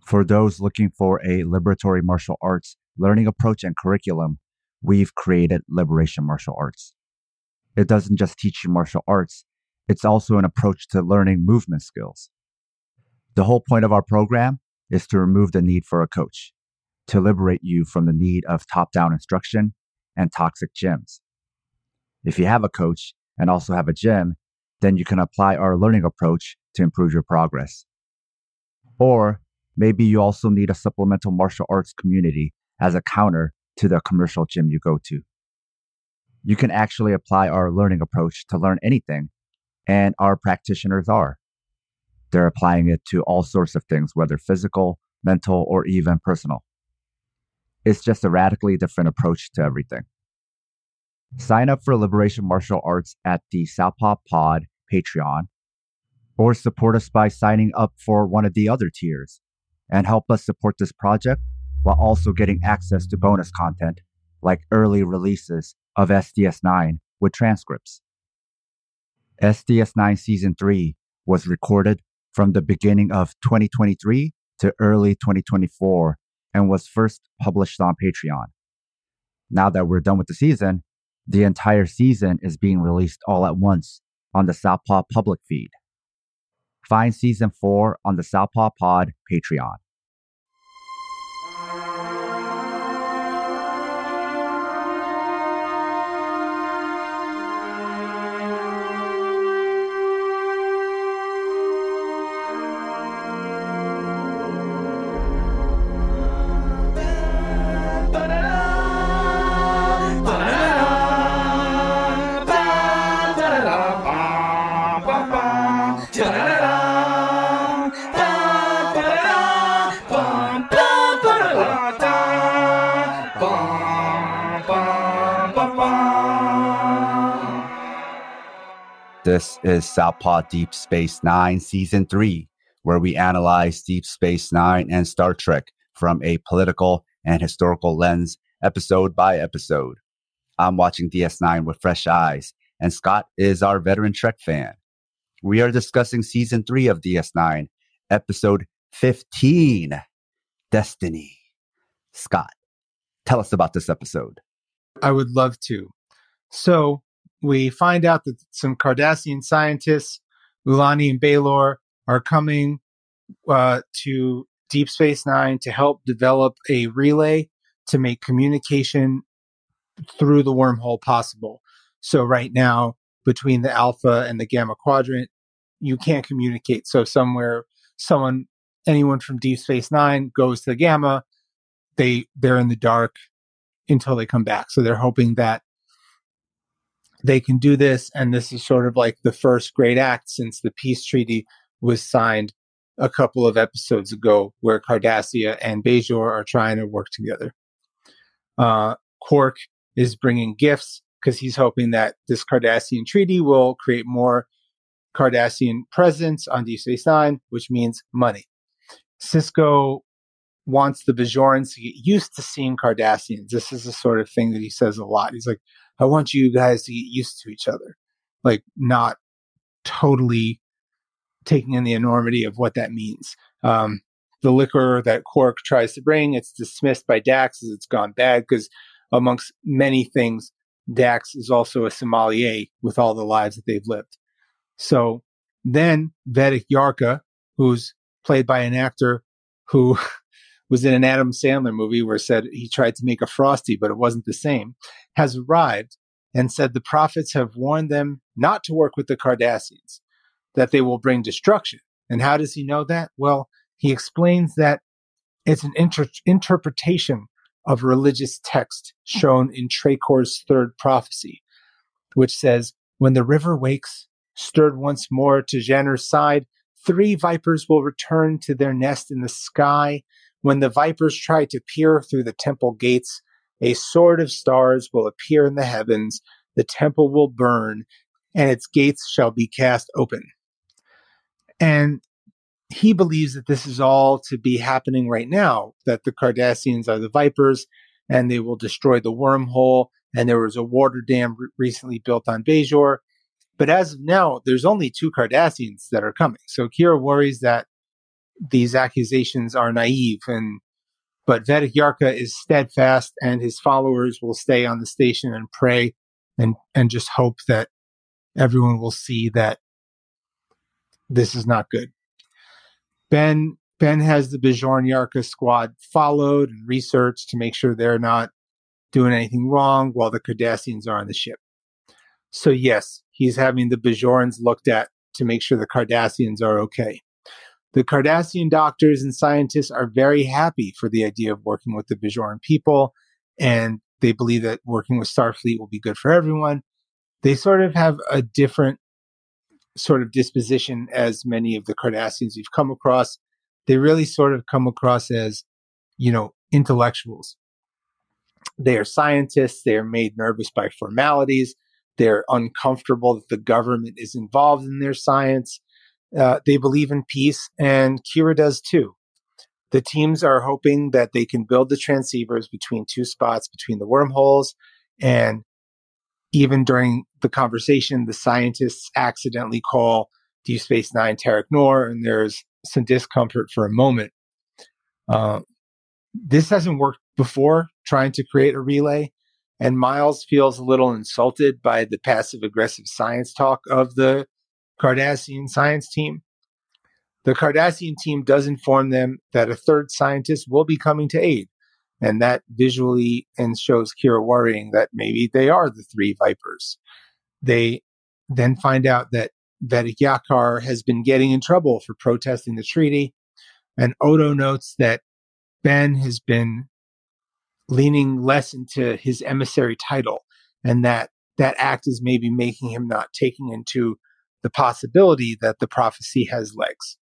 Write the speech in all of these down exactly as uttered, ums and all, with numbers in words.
For those looking for a liberatory martial arts learning approach and curriculum, we've created Liberation Martial Arts. It doesn't just teach you martial arts, it's also an approach to learning movement skills. The whole point of our program is to remove the need for a coach, to liberate you from the need of top-down instruction and toxic gyms. If you have a coach and also have a gym, then you can apply our learning approach to improve your progress. Or maybe you also need a supplemental martial arts community as a counter to the commercial gym you go to. You can actually apply our learning approach to learn anything, and our practitioners are. They're applying it to all sorts of things, whether physical, mental, or even personal. It's just a radically different approach to everything. Sign up for Liberation Martial Arts at the Southpaw Pod Patreon, or support us by signing up for one of the other tiers and help us support this project while also getting access to bonus content like early releases of S D S nine with transcripts. S D S nine Season three was recorded from the beginning of twenty twenty-three to early twenty twenty-four and was first published on Patreon. Now that we're done with the season, the entire season is being released all at once on the Southpaw public feed. Find Season four on the Southpaw Pod Patreon. This is Southpaw Deep Space Nine Season three, where we analyze Deep Space Nine and Star Trek from a political and historical lens, episode by episode. I'm watching D S nine with fresh eyes, and Scott is our veteran Trek fan. We are discussing Season three of D S nine, Episode fifteen, Destiny. Scott, tell us about this episode. I would love to. So, we find out that some Cardassian scientists, Ulani and Baylor, are coming uh, to Deep Space Nine to help develop a relay to make communication through the wormhole possible. So right now, between the Alpha and the Gamma Quadrant, you can't communicate. So somewhere, someone, anyone from Deep Space Nine goes to the Gamma, they, they're in the dark until they come back. So they're hoping that they can do this, and this is sort of like the first great act since the peace treaty was signed a couple of episodes ago, where Cardassia and Bajor are trying to work together. Uh, Quark is bringing gifts because he's hoping that this Cardassian treaty will create more Cardassian presence on Deep Space Nine, which means money. Sisko wants the Bajorans to get used to seeing Cardassians. This is the sort of thing that he says a lot. He's like, I want you guys to get used to each other. Like, not totally taking in the enormity of what that means. Um, the liquor that Quark tries to bring, it's dismissed by Dax as it's gone bad, because amongst many things, Dax is also a sommelier with all the lives that they've lived. So then Vedic Yarka, who's played by an actor who was in an Adam Sandler movie where it said he tried to make a Frosty, but it wasn't the same, has arrived and said the prophets have warned them not to work with the Cardassians, that they will bring destruction. And how does he know that? Well, he explains that it's an inter- interpretation of religious text shown in Trakor's third prophecy, which says, when the river wakes, stirred once more to Janner's side, three vipers will return to their nest in the sky. When the vipers try to peer through the temple gates, a sword of stars will appear in the heavens, the temple will burn, and its gates shall be cast open. And he believes that this is all to be happening right now, that the Cardassians are the vipers, and they will destroy the wormhole, and there was a water dam re- recently built on Bajor. But as of now, there's only two Cardassians that are coming. So Kira worries that these accusations are naive, and but Vedic Yarka is steadfast, and his followers will stay on the station and pray and, and just hope that everyone will see that this is not good. Ben Ben has the Bajoran Yarka squad followed and researched to make sure they're not doing anything wrong while the Cardassians are on the ship. So yes, he's having the Bajorans looked at to make sure the Cardassians are okay. The Cardassian doctors and scientists are very happy for the idea of working with the Bajoran people, and they believe that working with Starfleet will be good for everyone. They sort of have a different sort of disposition as many of the Cardassians we've come across. They really sort of come across as, you know, intellectuals. They are scientists. They are made nervous by formalities. They're uncomfortable that the government is involved in their science. Uh, they believe in peace, and Kira does too. The teams are hoping that they can build the transceivers between two spots between the wormholes, and even during the conversation, the scientists accidentally call Deep Space Nine Terok Nor, and there's some discomfort for a moment. Uh, this hasn't worked before, trying to create a relay, and Miles feels a little insulted by the passive-aggressive science talk of the Cardassian science team. The Cardassian team does inform them that a third scientist will be coming to aid, and that visually and shows Kira worrying that maybe they are the three Vipers. They then find out that Vedic Yakar has been getting in trouble for protesting the treaty, and Odo notes that Ben has been leaning less into his emissary title, and that that act is maybe making him not taking into the possibility that the prophecy has legs.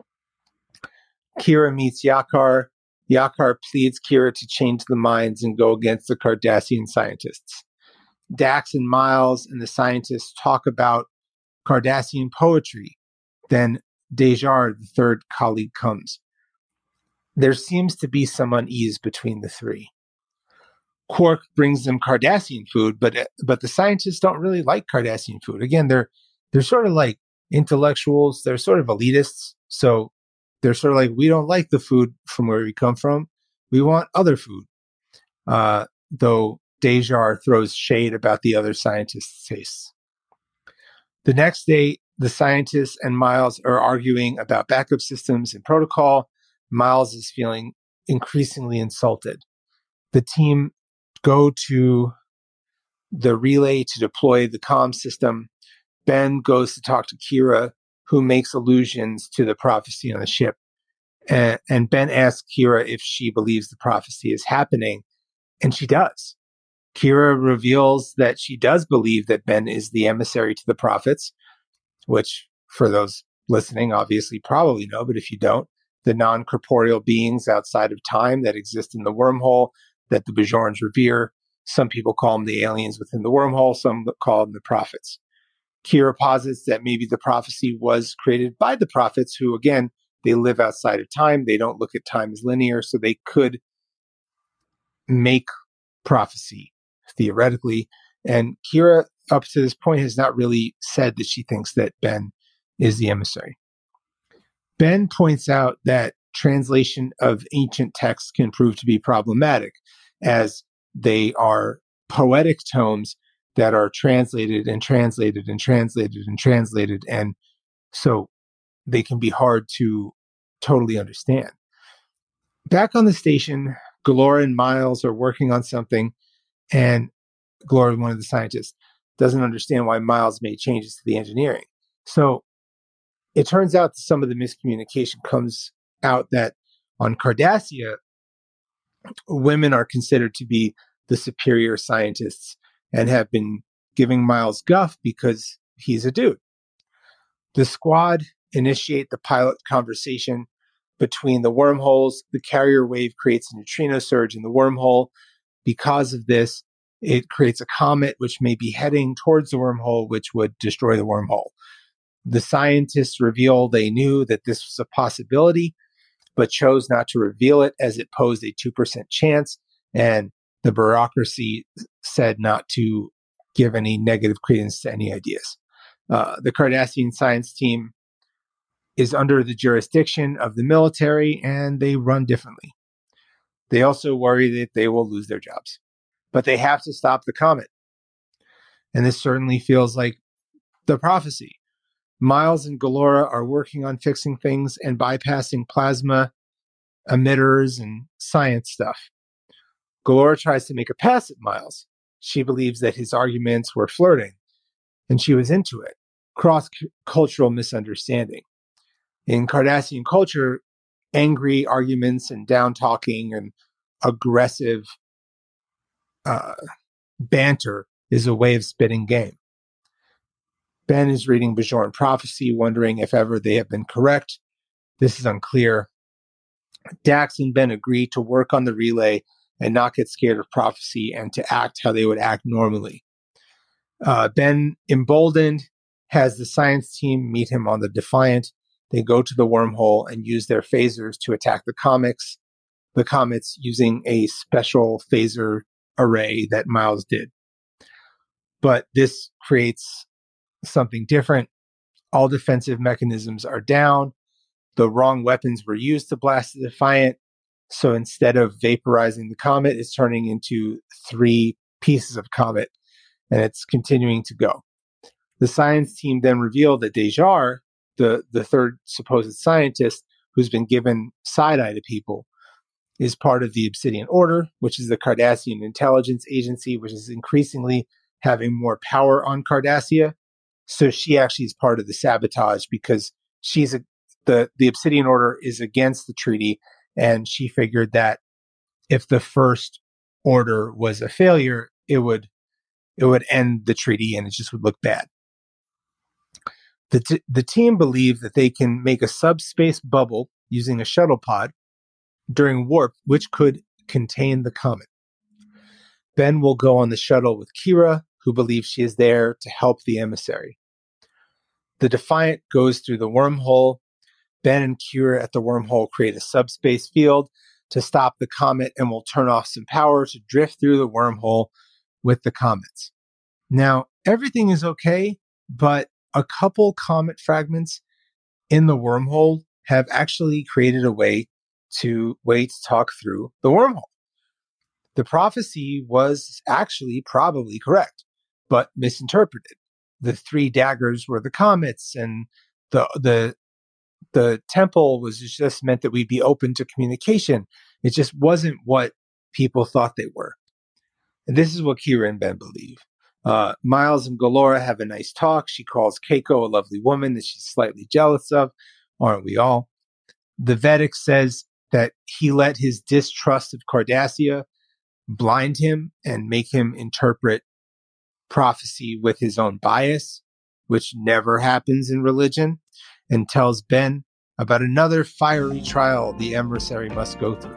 Kira meets Yakar. Yakar pleads Kira to change the minds and go against the Cardassian scientists. Dax and Miles and the scientists talk about Cardassian poetry. Then Dejar, the third colleague, comes. There seems to be some unease between the three. Quark brings them Cardassian food, but but the scientists don't really like Cardassian food. Again, they're they're sort of like intellectuals. They're sort of elitists. So they're sort of like, we don't like the food from where we come from. We want other food. Uh, though Dejar throws shade about the other scientists' tastes. The next day, the scientists and Miles are arguing about backup systems and protocol. Miles is feeling increasingly insulted. The team go to the relay to deploy the comm system. Ben goes to talk to Kira, who makes allusions to the prophecy on the ship. And, and Ben asks Kira if she believes the prophecy is happening, and she does. Kira reveals that she does believe that Ben is the emissary to the prophets, which, for those listening, obviously probably know, but if you don't, the non-corporeal beings outside of time that exist in the wormhole that the Bajorans revere. Some people call them the aliens within the wormhole, some call them the prophets. Kira posits that maybe the prophecy was created by the prophets, who, again, they live outside of time. They don't look at time as linear, so they could make prophecy, theoretically. And Kira, up to this point, has not really said that she thinks that Ben is the emissary. Ben points out that translation of ancient texts can prove to be problematic, as they are poetic tomes that are translated and translated and translated and translated, and so they can be hard to totally understand. Back on the station, Galora and Miles are working on something, and Galora, one of the scientists, doesn't understand why Miles made changes to the engineering. So it turns out that some of the miscommunication comes out that on Cardassia, women are considered to be the superior scientists and have been giving Miles guff because he's a dude. The squad initiate the pilot conversation between the wormholes. The carrier wave creates a neutrino surge in the wormhole. Because of this, it creates a comet which may be heading towards the wormhole, which would destroy the wormhole. The scientists reveal they knew that this was a possibility, but chose not to reveal it as it posed a two percent chance, and the bureaucracy said not to give any negative credence to any ideas. Uh, the Cardassian science team is under the jurisdiction of the military and they run differently. They also worry that they will lose their jobs, but they have to stop the comet. And this certainly feels like the prophecy. Miles and Galora are working on fixing things and bypassing plasma emitters and science stuff. Galora tries to make a pass at Miles. She believes that his arguments were flirting, and she was into it. Cross-cultural misunderstanding. In Cardassian culture, angry arguments and down-talking and aggressive uh, banter is a way of spitting game. Ben is reading Bajoran prophecy, wondering if ever they have been correct. This is unclear. Dax and Ben agree to work on the relay and not get scared of prophecy and to act how they would act normally. Uh, Ben, emboldened, has the science team meet him on the Defiant. They go to the wormhole and use their phasers to attack the comics, the comets using a special phaser array that Miles did. But this creates something different. All defensive mechanisms are down. The wrong weapons were used to blast the Defiant. So instead of vaporizing the comet, it's turning into three pieces of comet, and it's continuing to go. The science team then revealed that Dejar, the, the third supposed scientist who's been given side-eye to people, is part of the Obsidian Order, which is the Cardassian intelligence agency, which is increasingly having more power on Cardassia. So she actually is part of the sabotage because she's a, the, the Obsidian Order is against the treaty, and she figured that if the first order was a failure, it would it would end the treaty and it just would look bad. The, t- the team believe that they can make a subspace bubble using a shuttle pod during warp, which could contain the comet. Ben will go on the shuttle with Kira, who believes she is there to help the emissary. The Defiant goes through the wormhole. Ben and Kira at the wormhole create a subspace field to stop the comet and will turn off some power to drift through the wormhole with the comets. Now, everything is okay, but a couple comet fragments in the wormhole have actually created a way to way to talk through the wormhole. The prophecy was actually probably correct, but misinterpreted. The three daggers were the comets, and the the the temple was just meant that we'd be open to communication. It just wasn't what people thought they were. And this is what Kira and Ben believe. Uh, Miles and Galora have a nice talk. She calls Keiko a lovely woman that she's slightly jealous of. Aren't we all? The Vedic says that he let his distrust of Cardassia blind him and make him interpret prophecy with his own bias, which never happens in religion, and tells Ben about another fiery trial the emissary must go through.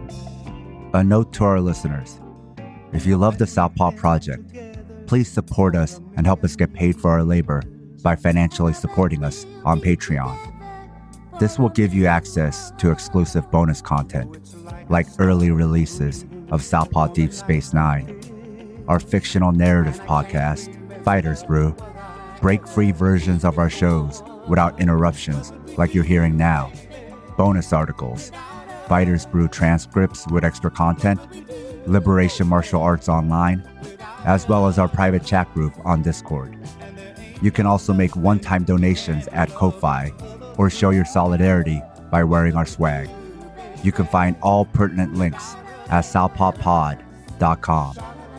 A note to our listeners. If you love the Southpaw Project, please support us and help us get paid for our labor by financially supporting us on Patreon. This will give you access to exclusive bonus content, like early releases of Southpaw Deep Space Nine, our fictional narrative podcast, Fighters Brew, break-free versions of our shows without interruptions like you're hearing now, bonus articles, Fighters Brew transcripts with extra content, Liberation Martial Arts Online, as well as our private chat group on Discord. You can also make one-time donations at Ko-Fi or show your solidarity by wearing our swag. You can find all pertinent links at southpaw pod dot com.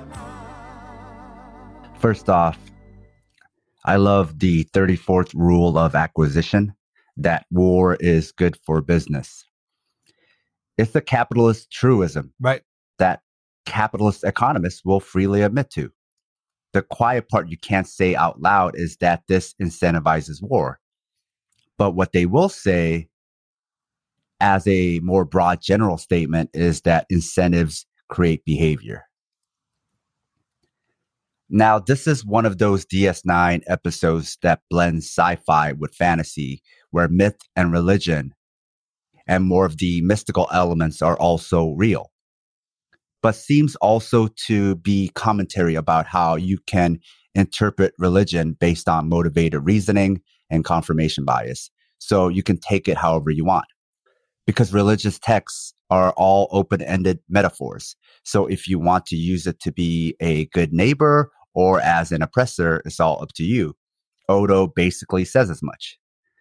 First off, I love the thirty-fourth rule of acquisition, that war is good for business. It's a capitalist truism, right, that capitalist economists will freely admit to. The quiet part you can't say out loud is that this incentivizes war. But what they will say as a more broad general statement is that incentives create behavior. Now, this is one of those D S nine episodes that blends sci-fi with fantasy, where myth and religion and more of the mystical elements are also real, but seems also to be commentary about how you can interpret religion based on motivated reasoning and confirmation bias. So you can take it however you want. Because religious texts are all open-ended metaphors. So if you want to use it to be a good neighbor or as an oppressor, it's all up to you. Odo basically says as much.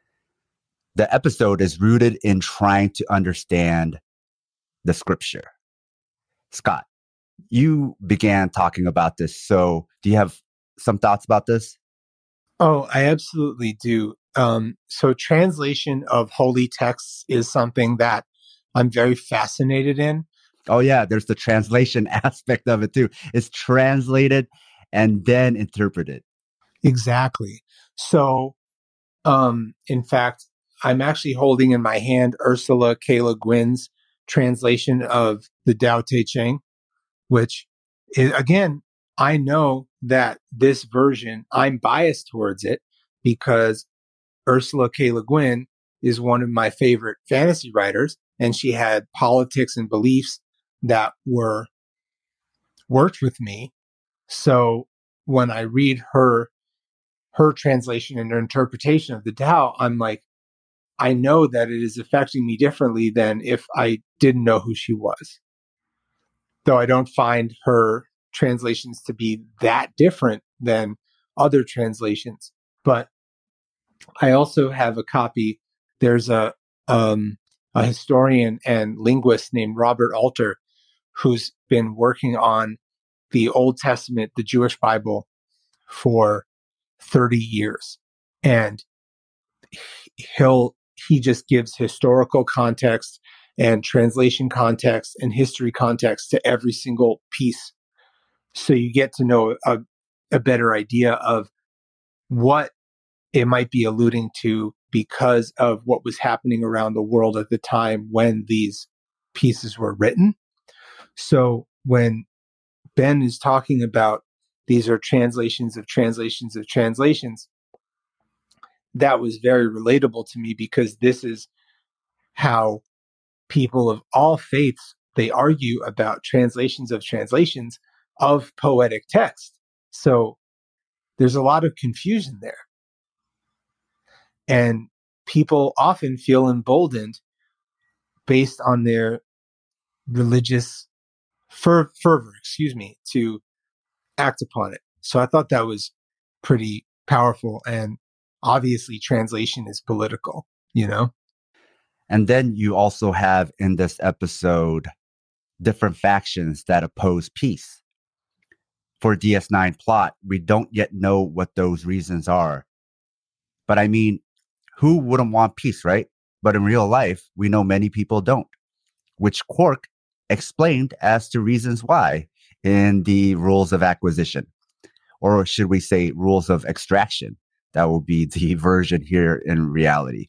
The episode is rooted in trying to understand the scripture. Scott, you began talking about this. So do you have some thoughts about this? Oh, I absolutely do. Um, so translation of holy texts is something that I'm very fascinated in. Oh, yeah. There's the translation aspect of it, too. It's translated and then interpreted. Exactly. So, um, in fact, I'm actually holding in my hand Ursula K. Le Guin's translation of the Tao Te Ching, which is, again, I know that this version, I'm biased towards it because Ursula K. Le Guin is one of my favorite fantasy writers, and she had politics and beliefs that were worked with me. So when I read her her translation and her interpretation of the Tao, I'm like, I know that it is affecting me differently than if I didn't know who she was. Though I don't find her translations to be that different than other translations. But I also have a copy. There's a um, a historian and linguist named Robert Alter who's been working on the Old Testament, the Jewish Bible, for thirty years. And he'll he just gives historical context and translation context and history context to every single piece. So you get to know a, a better idea of what it might be alluding to because of what was happening around the world at the time when these pieces were written. So when Ben is talking about these are translations of translations of translations, that was very relatable to me because this is how people of all faiths, they argue about translations of translations of poetic text. So there's a lot of confusion there. And people often feel emboldened based on their religious fer- fervor, excuse me, to act upon it. So I thought that was pretty powerful. And obviously translation is political, you know? And then you also have in this episode different factions that oppose peace. For D S nine plot, we don't yet know what those reasons are. But I mean, who wouldn't want peace, right? But in real life, we know many people don't, which Quark explained as to reasons why in the rules of acquisition, or should we say rules of extraction? That will be the version here in reality.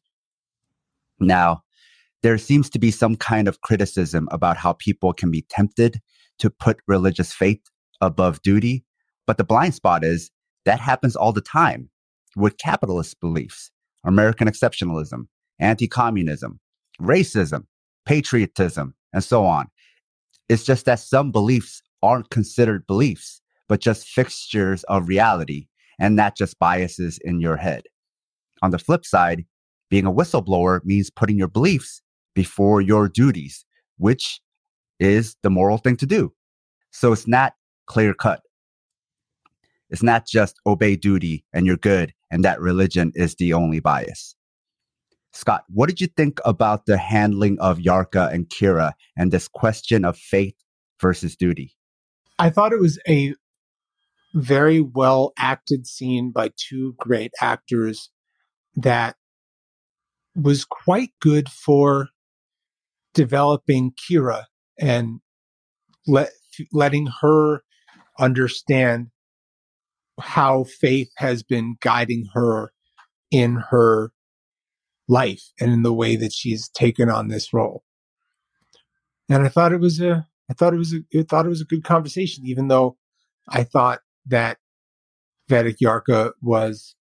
Now, there seems to be some kind of criticism about how people can be tempted to put religious faith above duty. But the blind spot is that happens all the time with capitalist beliefs, American exceptionalism, anti-communism, racism, patriotism, and so on. It's just that some beliefs aren't considered beliefs, but just fixtures of reality and not just biases in your head. On the flip side, being a whistleblower means putting your beliefs before your duties, which is the moral thing to do. So it's not clear cut. It's not just obey duty and you're good and that religion is the only bias. Scott, what did you think about the handling of Yarka and Kira and this question of faith versus duty? I thought it was a very well acted scene by two great actors that was quite good for developing Kira and let, letting her understand how faith has been guiding her in her life and in the way that she's taken on this role. And I thought it was a, I thought it was a, I thought it was a good conversation, even though I thought that Vedic Yarka was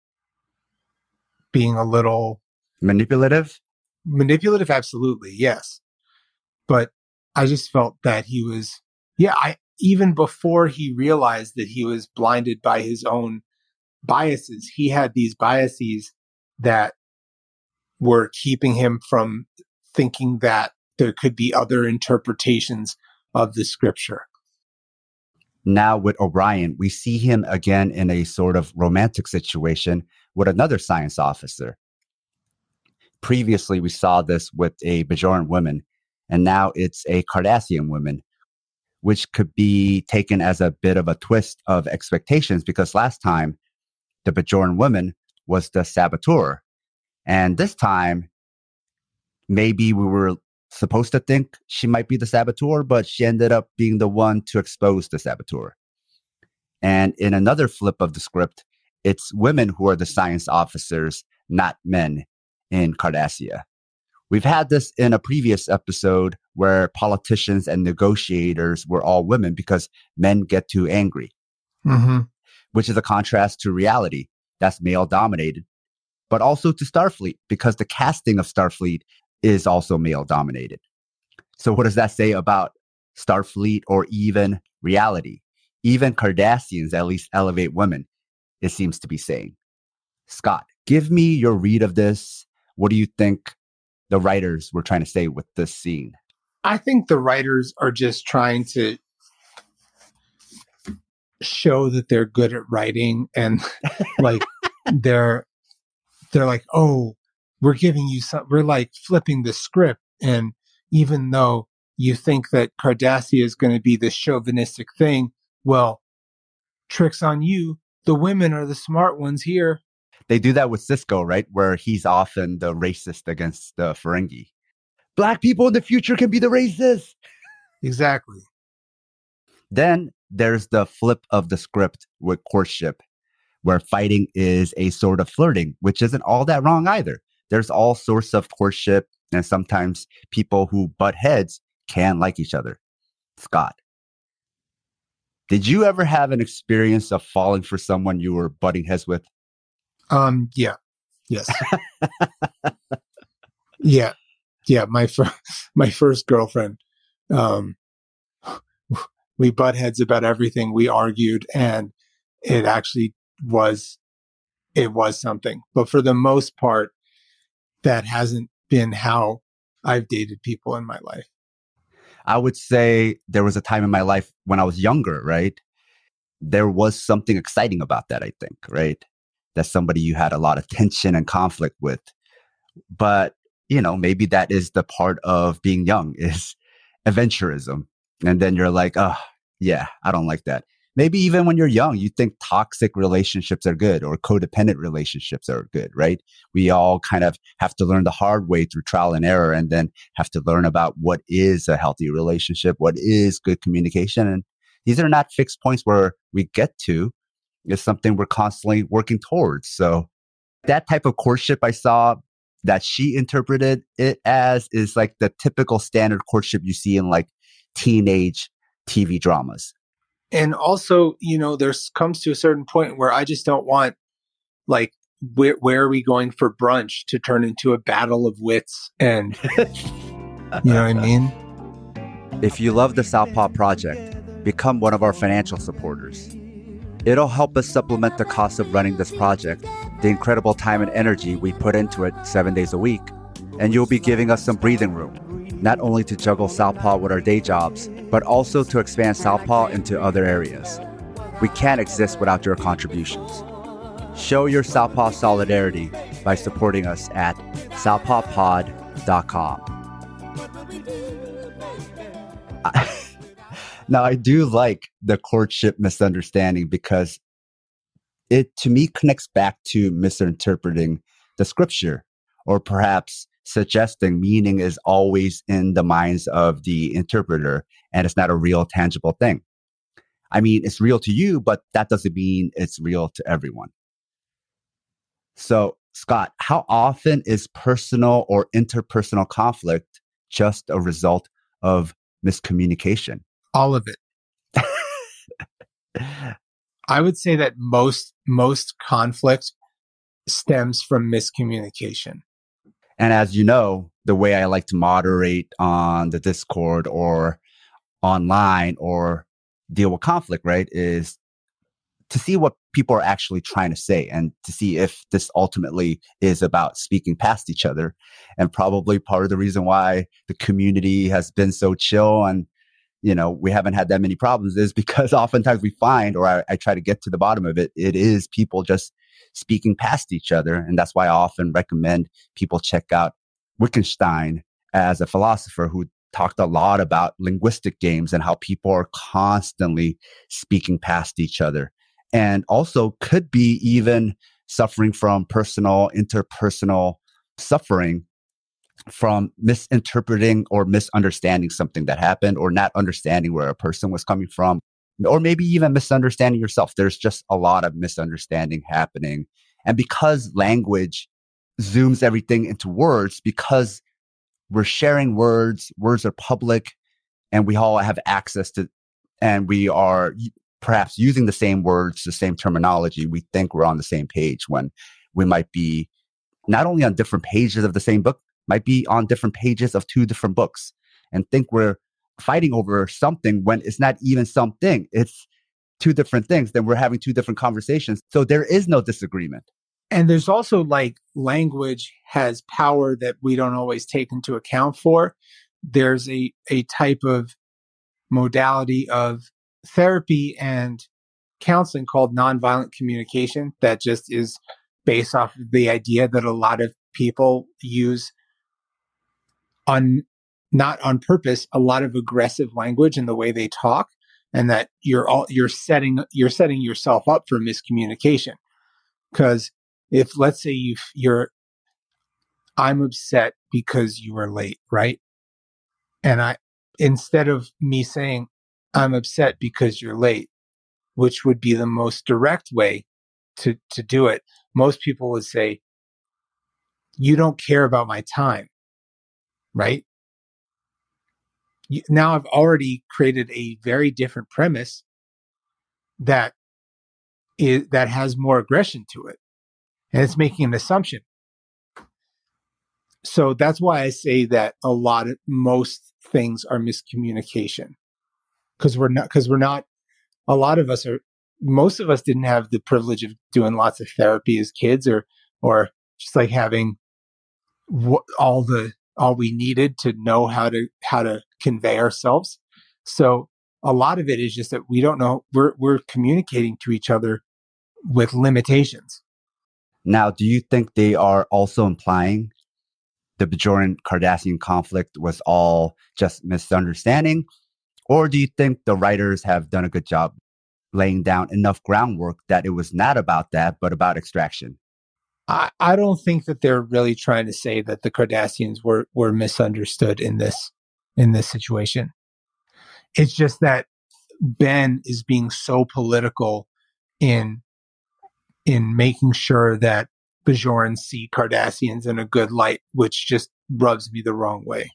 being a little manipulative. Manipulative, absolutely, yes. But I just felt that he was, yeah, I even before he realized that he was blinded by his own biases, he had these biases that were keeping him from thinking that there could be other interpretations of the scripture. Now with Orion, we see him again in a sort of romantic situation with another science officer. Previously, we saw this with a Bajoran woman, and now it's a Cardassian woman, which could be taken as a bit of a twist of expectations because last time the Bajoran woman was the saboteur. And this time, maybe we were supposed to think she might be the saboteur, but she ended up being the one to expose the saboteur. And in another flip of the script, it's women who are the science officers, not men in Cardassia. We've had this in a previous episode where politicians and negotiators were all women because men get too angry, Mm-hmm. which is a contrast to reality that's male dominated, but also to Starfleet because the casting of Starfleet is also male dominated. So what does that say about Starfleet or even reality? Even Cardassians at least elevate women, it seems to be saying. Scott, give me your read of this. What do you think the writers were trying to say with this scene? I think the writers are just trying to show that they're good at writing and like they're they're like, oh, we're giving you some, we're like flipping the script. And even though you think that Cardassia is going to be the chauvinistic thing, well, trick's on you. The women are the smart ones here. They do that with Cisco, right? Where he's often the racist against the Ferengi. Black people in the future can be the racists. Exactly. Then there's the flip of the script with courtship, where fighting is a sort of flirting, which isn't all that wrong either. There's all sorts of courtship, and sometimes people who butt heads can like each other. Scott, did you ever have an experience of falling for someone you were butting heads with? Um, yeah. Yes. yeah. Yeah. My, fir- my first girlfriend, um, we butt heads about everything. We argued and it actually was, it was something, but for the most part, that hasn't been how I've dated people in my life. I would say there was a time in my life when I was younger, right? There was something exciting about that, I think, right? That's somebody you had a lot of tension and conflict with. But, you know, maybe that is the part of being young is adventurism. And then you're like, oh, yeah, I don't like that. Maybe even when you're young, you think toxic relationships are good or codependent relationships are good, right? We all kind of have to learn the hard way through trial and error and then have to learn about what is a healthy relationship, what is good communication. And these are not fixed points where we get to. It's something we're constantly working towards. So that type of courtship I saw that she interpreted it as is like the typical standard courtship you see in like teenage T V dramas. And also, you know, there's comes to a certain point where I just don't want, like, where where are we going for brunch to turn into a battle of wits? And you know what I mean? If you love the Southpaw Project, become one of our financial supporters. It'll help us supplement the cost of running this project, the incredible time and energy we put into it seven days a week, and you'll be giving us some breathing room. Not only to juggle Southpaw with our day jobs, but also to expand Southpaw into other areas. We can't exist without your contributions. Show your Southpaw solidarity by supporting us at southpaw pod dot com. Now, I do like the courtship misunderstanding because it, to me, connects back to misinterpreting the scripture, or perhaps suggesting meaning is always in the minds of the interpreter and it's not a real tangible thing. I mean, it's real to you, but that doesn't mean it's real to everyone. So, Scott, how often is personal or interpersonal conflict just a result of miscommunication? All of it. I would say that most most conflict stems from miscommunication. And as you know, the way I like to moderate on the Discord or online or deal with conflict, right, is to see what people are actually trying to say, and to see if this ultimately is about speaking past each other. And probably part of the reason why the community has been so chill and, you know, we haven't had that many problems is because oftentimes we find, or I, I try to get to the bottom of it, it is people just speaking past each other. And that's why I often recommend people check out Wittgenstein as a philosopher who talked a lot about linguistic games and how people are constantly speaking past each other. And also could be even suffering from personal, interpersonal suffering from misinterpreting or misunderstanding something that happened, or not understanding where a person was coming from, or maybe even misunderstanding yourself. There's just a lot of misunderstanding happening. And because language zooms everything into words, because we're sharing words, words are public, and we all have access to, and we are perhaps using the same words, the same terminology, we think we're on the same page when we might be not only on different pages of the same book, might be on different pages of two different books, and think we're fighting over something when it's not even something. It's two different things. Then we're having two different conversations. So there is no disagreement. And there's also like language has power that we don't always take into account for. There's a, a type of modality of therapy and counseling called nonviolent communication that just is based off of the idea that a lot of people use on not on purpose, a lot of aggressive language in the way they talk, and that you're all you're setting you're setting yourself up for miscommunication. Because if, let's say you you're I'm upset because you were late, right? And I, instead of me saying I'm upset because you're late, which would be the most direct way to to do it, most people would say, you don't care about my time, right? You, now I've already created a very different premise that is that has more aggression to it, and it's making an assumption. So that's why I say that a lot of most things are miscommunication, because we're not because we're not a lot of us are most of us didn't have the privilege of doing lots of therapy as kids, or or just like having w- all the all we needed to know how to how to convey ourselves. So a lot of it is just that we don't know, we're we're communicating to each other with limitations. Now, do you think they are also implying the Bajoran-Cardassian conflict was all just misunderstanding? Or do you think the writers have done a good job laying down enough groundwork that it was not about that, but about extraction? I, I don't think that they're really trying to say that the Cardassians were, were misunderstood in this in this situation. It's just that Ben is being so political in in making sure that Bajorans see Cardassians in a good light, which just rubs me the wrong way.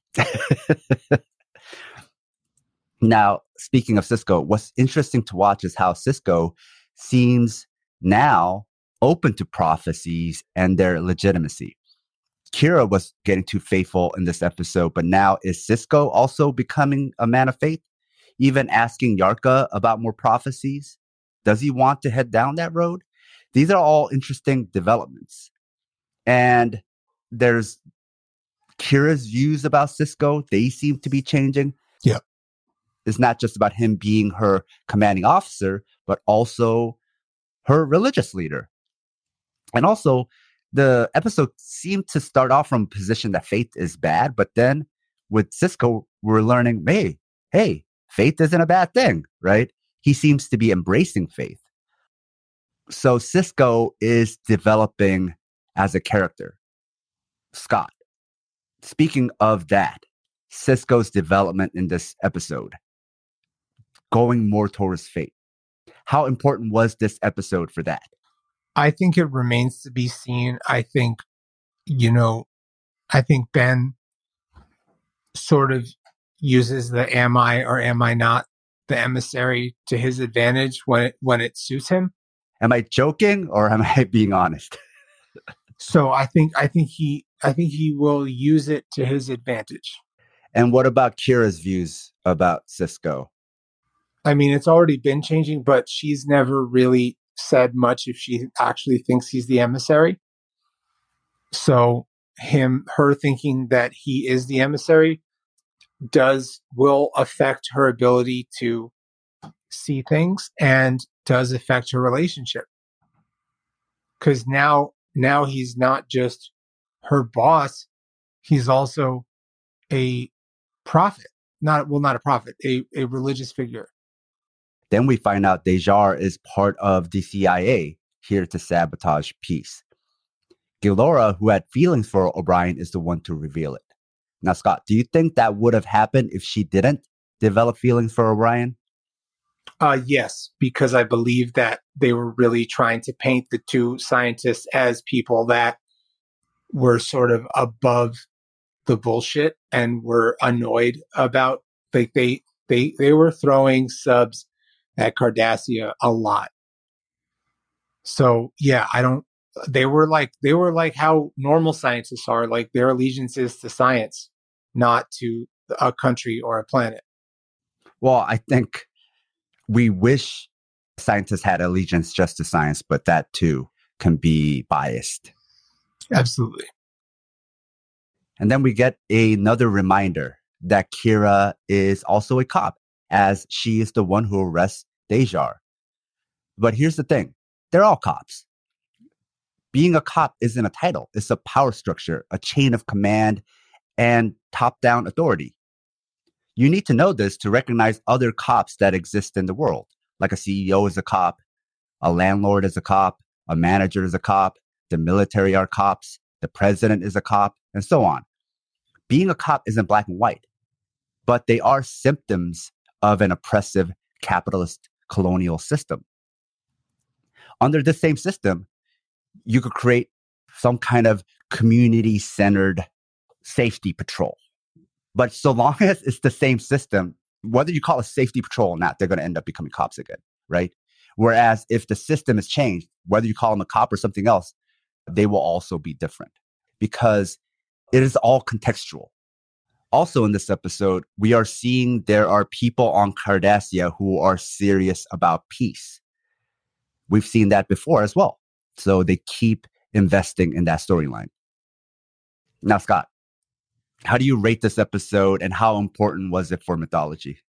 Now, speaking of Sisko, what's interesting to watch is how Sisko seems now open to prophecies and their legitimacy. Kira was getting too faithful in this episode, but now is Sisko also becoming a man of faith? Even asking Yarka about more prophecies? Does he want to head down that road? These are all interesting developments. And there's Kira's views about Sisko. They seem to be changing. Yeah. It's not just about him being her commanding officer, but also her religious leader. And also, the episode seemed to start off from a position that faith is bad, but then with Sisko, we're learning, hey, hey, faith isn't a bad thing, right? He seems to be embracing faith. So Sisko is developing as a character. Scott, speaking of that, Sisko's development in this episode, going more towards faith. How important was this episode for that? I think it remains to be seen. I think, you know, I think Ben sort of uses the am I or am I not the emissary to his advantage when it, when it suits him. Am I joking or am I being honest? So I think I think he I think he will use it to his advantage. And what about Kira's views about Sisko? I mean, it's already been changing, but she's never really said much if she actually thinks he's the emissary. So him, her thinking that he is the emissary does, will affect her ability to see things and does affect her relationship. Because now, now he's not just her boss, he's also a prophet. Not, well, not a prophet, a, a religious figure. Then we find out Dejar is part of the C I A, here to sabotage peace. Gilora, who had feelings for O'Brien, is the one to reveal it. Now, Scott, do you think that would have happened if she didn't develop feelings for O'Brien? Uh, yes, because I believe that they were really trying to paint the two scientists as people that were sort of above the bullshit and were annoyed about, like they they they were throwing subs at Cardassia a lot. So yeah, I don't. They were like they were like how normal scientists are. Like their allegiance is to science, not to a country or a planet. Well, I think we wish scientists had allegiance just to science, but that too can be biased. Absolutely. And then we get another reminder that Kira is also a cop, as she is the one who arrests Dejar. But here's the thing. They're all cops. Being a cop isn't a title. It's a power structure, a chain of command, and top-down authority. You need to know this to recognize other cops that exist in the world. Like a C E O is a cop, a landlord is a cop, a manager is a cop, the military are cops, the president is a cop, and so on. Being a cop isn't black and white, but they are symptoms of an oppressive capitalist colonial system. Under this same system, you could create some kind of community-centered safety patrol. But so long as it's the same system, whether you call it safety patrol or not, they're going to end up becoming cops again, right? Whereas if the system is changed, whether you call them a cop or something else, they will also be different because it is all contextual. Also in this episode, we are seeing there are people on Cardassia who are serious about peace. We've seen that before as well. So they keep investing in that storyline. Now, Scott, how do you rate this episode and how important was it for mythology?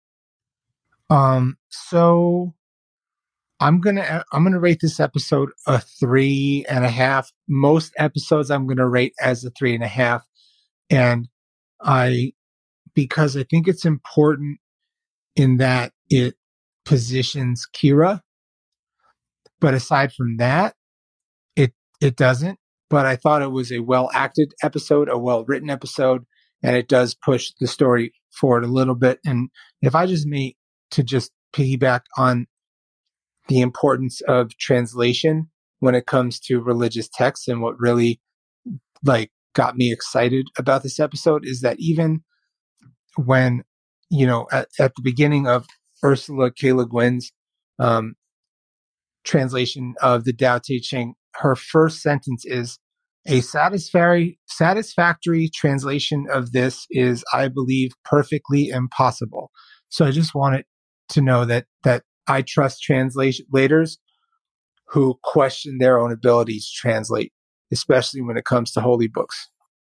Um, so I'm gonna I'm gonna rate this episode a three and a half. Most episodes I'm gonna rate as a three and a half, and I because I think it's important in that it positions Kira. But aside from that, it it doesn't. But I thought it was a well acted episode, a well written episode, and it does push the story forward a little bit. And if I just may to just piggyback on the importance of translation when it comes to religious texts, and what really like got me excited about this episode is that even when, you know, at, at the beginning of Ursula K. Le Guin's um, translation of the Tao Te Ching, her first sentence is, a satisfactory, satisfactory translation of this is, I believe, perfectly impossible. So I just wanted to know that that I trust translators who question their own abilities to translate, especially when it comes to holy books.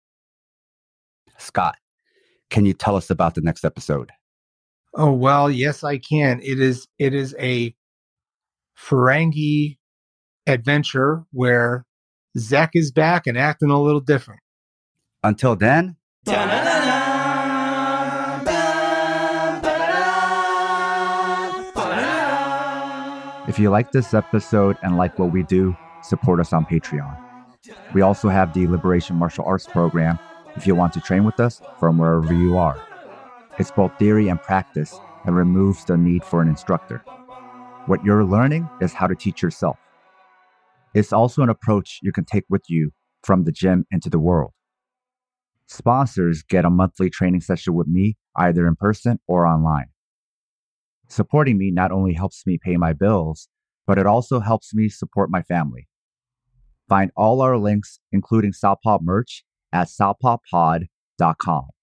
Scott, can you tell us about the next episode? Oh, well, yes, I can. It is it is a Ferengi adventure where Zek is back and acting a little different. Until then, if you like this episode and like what we do, support us on Patreon. We also have the Liberation Martial Arts program if you want to train with us from wherever you are. It's both theory and practice and removes the need for an instructor. What you're learning is how to teach yourself. It's also an approach you can take with you from the gym into the world. Sponsors get a monthly training session with me, either in person or online. Supporting me not only helps me pay my bills, but it also helps me support my family. Find all our links, including Southpaw merch, at southpaw pod dot com.